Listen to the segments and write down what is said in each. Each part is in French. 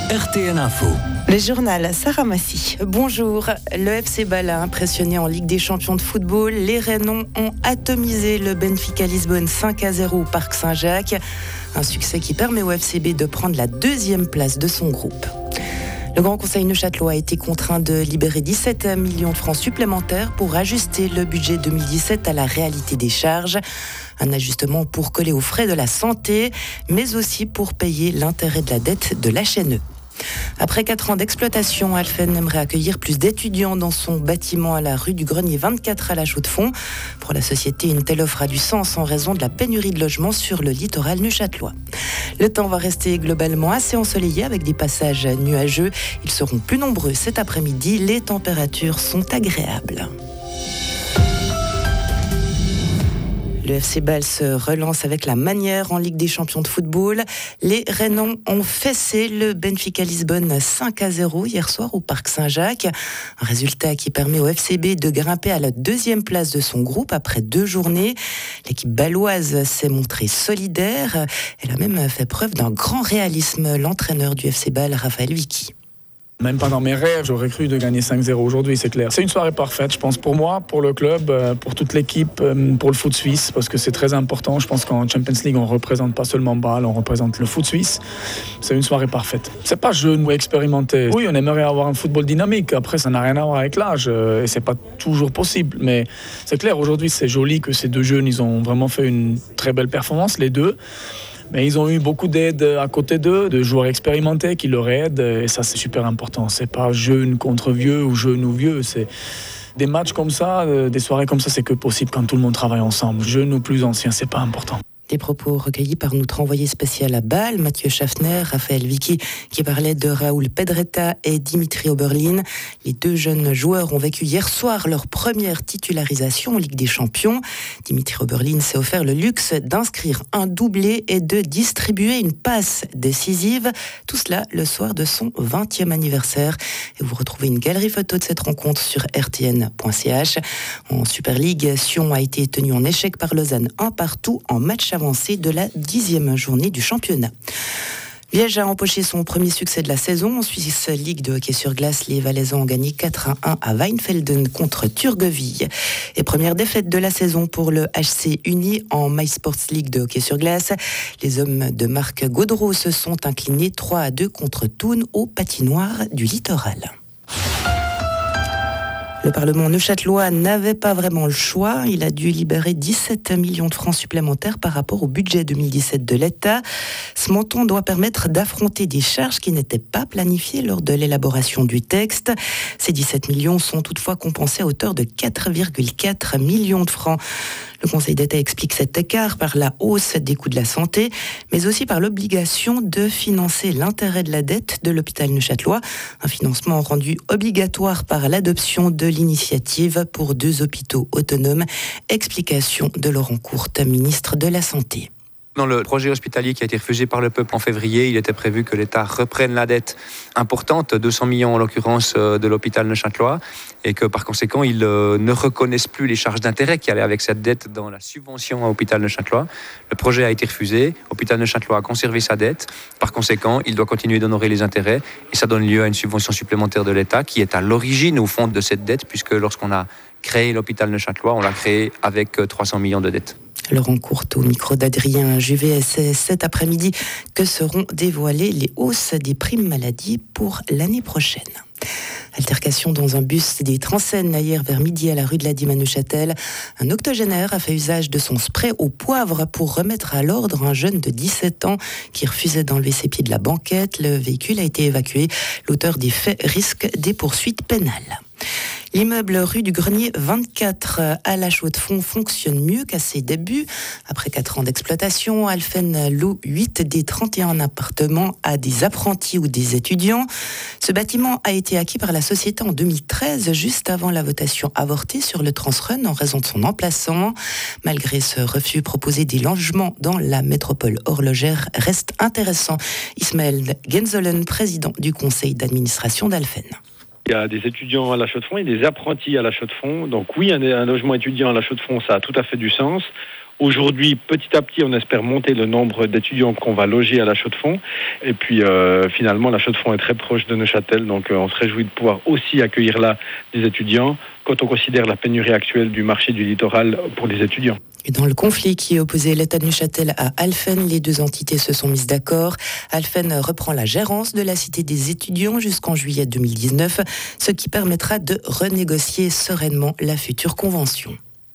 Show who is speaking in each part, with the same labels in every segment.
Speaker 1: RTN Info.
Speaker 2: Le journal Sarah Massy. Bonjour. Le FC Bâle a impressionné en Ligue des Champions de football. Les Rennons ont atomisé le Benfica Lisbonne 5-0 au Parc Saint-Jacques. Un succès qui permet au FCB de prendre la deuxième place de son groupe. Le Grand Conseil neuchâtelois a été contraint de libérer 17 millions de francs supplémentaires pour ajuster le budget 2017 à la réalité des charges. Un ajustement pour coller aux frais de la santé, mais aussi pour payer l'intérêt de la dette de l'HNE. Après 4 ans d'exploitation, Alphen aimerait accueillir plus d'étudiants dans son bâtiment à la rue du Grenier 24 à La Chaux-de-Fonds. Pour la société, une telle offre a du sens en raison de la pénurie de logements sur le littoral neuchâtelois. Le temps va rester globalement assez ensoleillé avec des passages nuageux. Ils seront plus nombreux cet après-midi. Les températures sont agréables. Le FC Bâle se relance avec la manière en Ligue des Champions de football. Les Rennons ont fessé le Benfica Lisbonne 5-0 hier soir au Parc Saint-Jacques. Un résultat qui permet au FCB de grimper à la deuxième place de son groupe après 2 journées. L'équipe bâloise s'est montrée solidaire. Elle a même fait preuve d'un grand réalisme, l'entraîneur du FC Bâle, Raphaël Vicky.
Speaker 3: Même pas dans mes rêves, j'aurais cru de gagner 5-0 aujourd'hui, c'est clair. C'est une soirée parfaite, je pense, pour moi, pour le club, pour toute l'équipe, pour le foot suisse, parce que c'est très important. Je pense qu'en Champions League, on ne représente pas seulement Bâle, on représente le foot suisse. C'est une soirée parfaite. C'est pas jeune ou expérimenté. Oui, on aimerait avoir un football dynamique. Après, ça n'a rien à voir avec l'âge, et c'est pas toujours possible. Mais c'est clair, aujourd'hui, c'est joli que ces 2 jeunes, ils ont vraiment fait une très belle performance, les 2. Mais ils ont eu beaucoup d'aide à côté d'eux, de joueurs expérimentés qui leur aident, et ça c'est super important. C'est pas jeune contre vieux ou jeune ou vieux, c'est des matchs comme ça, des soirées comme ça, c'est que possible quand tout le monde travaille ensemble. Jeune ou plus ancien, c'est pas important.
Speaker 2: Des propos recueillis par notre envoyé spécial à Bâle, Mathieu Schaffner, Raphaël Vicky, qui parlait de Raoul Pedretta et Dimitri Oberlin. Les 2 jeunes joueurs ont vécu hier soir leur première titularisation en Ligue des Champions. Dimitri Oberlin s'est offert le luxe d'inscrire un doublé et de distribuer une passe décisive. Tout cela le soir de son 20e anniversaire. Et vous retrouvez une galerie photo de cette rencontre sur rtn.ch. En Super League, Sion a été tenu en échec par Lausanne 1-1 en match avancé de la 10e journée du championnat. Liège a empoché son premier succès de la saison. En Suisse Ligue de hockey sur glace, les Valaisans ont gagné 4-1 à Weinfelden contre Turgovie. Et première défaite de la saison pour le HC Uni en MySports League de hockey sur glace. Les hommes de Marc Gaudreau se sont inclinés 3-2 contre Thun au patinoire du littoral. Le Parlement neuchâtelois n'avait pas vraiment le choix. Il a dû libérer 17 millions de francs supplémentaires par rapport au budget 2017 de l'État. Ce montant doit permettre d'affronter des charges qui n'étaient pas planifiées lors de l'élaboration du texte. Ces 17 millions sont toutefois compensés à hauteur de 4,4 millions de francs. Le Conseil d'État explique cet écart par la hausse des coûts de la santé, mais aussi par l'obligation de financer l'intérêt de la dette de l'hôpital neuchâtelois, un financement rendu obligatoire par l'adoption de l'initiative pour 2 hôpitaux autonomes. Explication de Laurent Courte, ministre de la Santé.
Speaker 4: Dans le projet hospitalier qui a été refusé par le peuple en février, il était prévu que l'État reprenne la dette importante, 200 millions en l'occurrence de l'hôpital neuchâtelois, et que par conséquent, ils ne reconnaissent plus les charges d'intérêt qui allaient avec cette dette dans la subvention à l'hôpital neuchâtelois. Le projet a été refusé, l'hôpital neuchâtelois a conservé sa dette, par conséquent, il doit continuer d'honorer les intérêts, et ça donne lieu à une subvention supplémentaire de l'État qui est à l'origine, au fond, de cette dette, puisque lorsqu'on a créé l'hôpital neuchâtelois, on l'a créé avec 300 millions de dettes.
Speaker 2: Laurent Courte au micro d'Adrien Juvet. C'est cet après-midi que seront dévoilées les hausses des primes maladie pour l'année prochaine. Altercation dans un bus des Transeines hier vers midi à la rue de la Dîme à Neuchâtel. Un octogénaire a fait usage de son spray au poivre pour remettre à l'ordre un jeune de 17 ans qui refusait d'enlever ses pieds de la banquette. Le véhicule a été évacué. L'auteur des faits risque des poursuites pénales. L'immeuble rue du Grenier 24 à La Chaux-de-Fonds fonctionne mieux qu'à ses débuts. Après 4 ans d'exploitation, Alphen loue 8 des 31 appartements à des apprentis ou des étudiants. Ce bâtiment a été acquis par la société en 2013, juste avant la votation avortée sur le Transrun en raison de son emplacement. Malgré ce refus, proposer des logements dans la métropole horlogère reste intéressant. Ismaël Genzolen, président du conseil d'administration d'Alphen.
Speaker 5: Il y a des étudiants à La Chaux-de-Fonds et des apprentis à La Chaux-de-Fonds. Donc oui, un logement étudiant à La Chaux-de-Fonds, ça a tout à fait du sens. Aujourd'hui, petit à petit, on espère monter le nombre d'étudiants qu'on va loger à la Chaux-de-Fonds. Et puis, finalement, la Chaux-de-Fonds est très proche de Neuchâtel. Donc, on se réjouit de pouvoir aussi accueillir là des étudiants quand on considère la pénurie actuelle du marché du littoral pour les étudiants.
Speaker 2: Et dans le conflit qui opposait l'État de Neuchâtel à Alphen, les deux entités se sont mises d'accord. Alphen reprend la gérance de la Cité des étudiants jusqu'en juillet 2019, ce qui permettra de renégocier sereinement la future convention.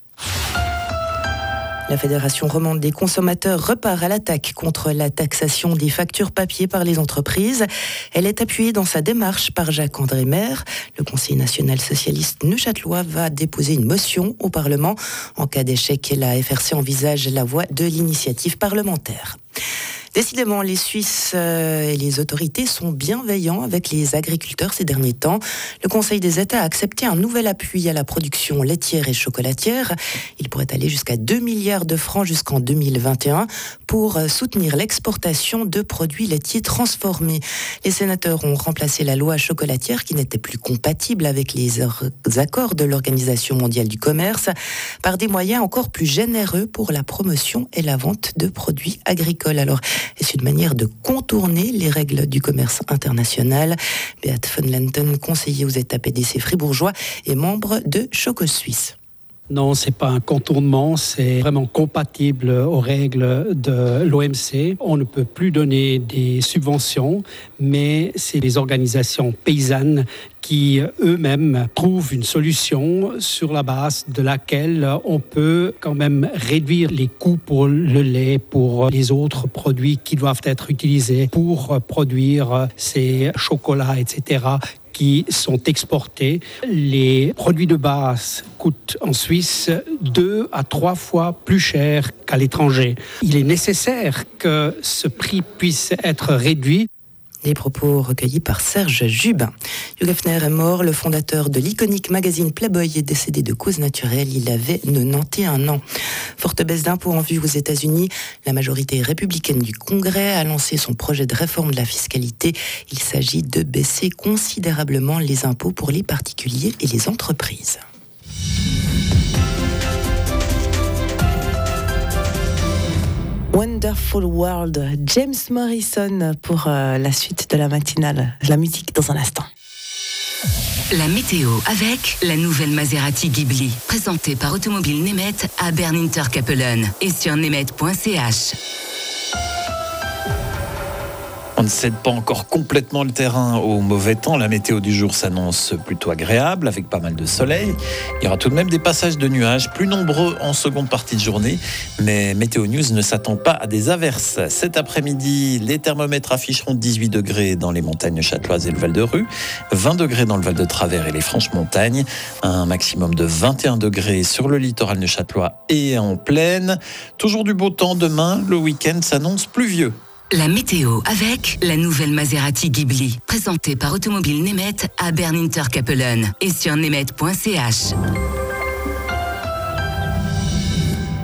Speaker 2: La Fédération romande des consommateurs repart à l'attaque contre la taxation des factures papier par les entreprises. Elle est appuyée dans sa démarche par Jacques-André Maire. Le Conseil national socialiste neuchâtelois va déposer une motion au Parlement. En cas d'échec, la FRC envisage la voie de l'initiative parlementaire. Décidément, les Suisses et les autorités sont bienveillants avec les agriculteurs ces derniers temps. Le Conseil des États a accepté un nouvel appui à la production laitière et chocolatière. Il pourrait aller jusqu'à 2 milliards de francs jusqu'en 2021 pour soutenir l'exportation de produits laitiers transformés. Les sénateurs ont remplacé la loi chocolatière qui n'était plus compatible avec les accords de l'Organisation mondiale du commerce par des moyens encore plus généreux pour la promotion et la vente de produits agricoles. Alors, est-ce une manière de contourner les règles du commerce international? Beat von Lenten, conseiller aux États PDC fribourgeois et membre de Choco Suisse.
Speaker 1: Non, c'est pas un contournement, c'est vraiment compatible aux règles de l'OMC. On ne peut plus donner des subventions, mais c'est les organisations paysannes qui eux-mêmes trouvent une solution sur la base de laquelle on peut quand même réduire les coûts pour le lait, pour les autres produits qui doivent être utilisés pour produire ces chocolats, etc., qui sont exportés. Les produits de base coûtent en Suisse 2 à 3 fois plus cher qu'à l'étranger. Il est nécessaire que ce prix puisse être réduit.
Speaker 2: Les propos recueillis par Serge Jubin. Hugh Hefner est mort. Le fondateur de l'iconique magazine Playboy est décédé de cause naturelle. Il avait 91 ans. Forte baisse d'impôts en vue aux États-Unis. La majorité républicaine du Congrès a lancé son projet de réforme de la fiscalité. Il s'agit de baisser considérablement les impôts pour les particuliers et les entreprises. Wonderful World, James Morrison pour la suite de la matinale. La musique dans un instant.
Speaker 6: La météo avec la nouvelle Maserati Ghibli, présentée par Automobile Nemet à Bern-Interkappelen et sur nemet.ch.
Speaker 7: On ne cède pas encore complètement le terrain au mauvais temps. La météo du jour s'annonce plutôt agréable, avec pas mal de soleil. Il y aura tout de même des passages de nuages, plus nombreux en seconde partie de journée. Mais Météo News ne s'attend pas à des averses. Cet après-midi, les thermomètres afficheront 18 degrés dans les montagnes châteloises et le Val-de-Rue, 20 degrés dans le Val de Travers et les Franches-Montagnes, un maximum de 21 degrés sur le littoral neuchâtelois et en plaine. Toujours du beau temps demain, le week-end s'annonce pluvieux.
Speaker 6: La météo avec la nouvelle Maserati Ghibli, présentée par Automobile Nemet à Bern-Interkappelen et sur nemet.ch.